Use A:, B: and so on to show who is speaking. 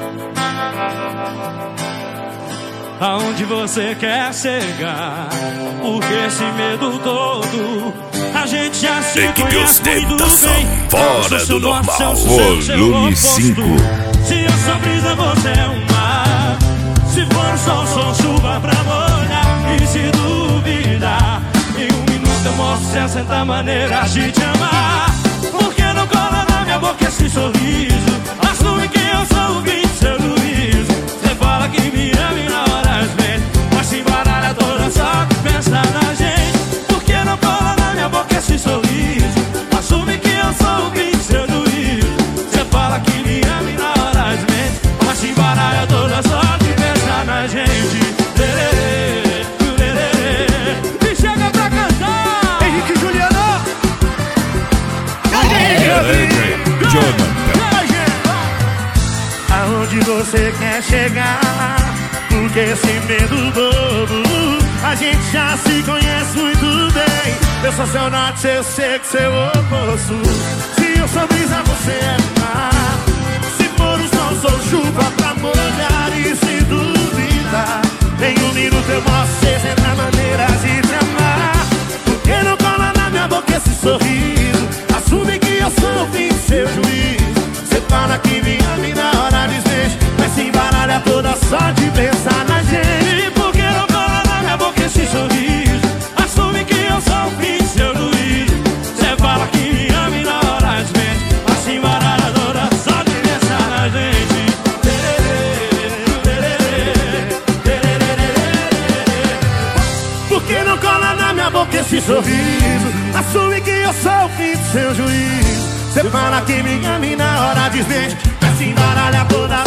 A: Aonde você quer chegar? Porque esse medo todo a gente já se conhece muito bem.
B: Fora do normal.
A: Volume 5. Se eu sou brisa, você é um mar. Se for o sol, sou chuva pra molhar. E se duvidar, em um minuto eu mostro 60 maneiras de te amar. Porque não cola na minha boca esse sorriso? Assume que eu sou o fim do seu juízo. Você fala que me ama e na hora vem, mas se embaralha toda só de pensar na gente. Porque não cola na minha boca esse sorriso? Assume que eu sou o fim do seu juízo. Você fala que me ama e na hora vem, mas se embaralha toda só de pensar na gente. Me chega pra cantar
C: Henrique e Juliano. Aonde você quer chegar? Porque esse medo bobo a gente já se conhece muito bem. Eu sou seu norte, eu sei que seu oposto. Se eu sou brisa, você é mar. Se for o sol, sou chuva pra molhar. E se duvidar, em um minuto eu mostro 60 maneiras de te amar. Porque não cola na minha boca esse sorriso? Assume que eu sou o fim do seu juízo. Você fala que me ama e na hora desmente, mas se embaralha toda só de pensar na gente.
A: E por que não cola na minha boca esse sorriso? Assume que eu sou o fim do seu juízo. Você fala que me ama e na hora desmente, mas se embaralha toda só de pensar na gente.
C: Por que não cola na minha boca esse sorriso? Assume que eu sou o fim do seu juízo. Você fala que me ama e na hora desmente, mas se embaralha toda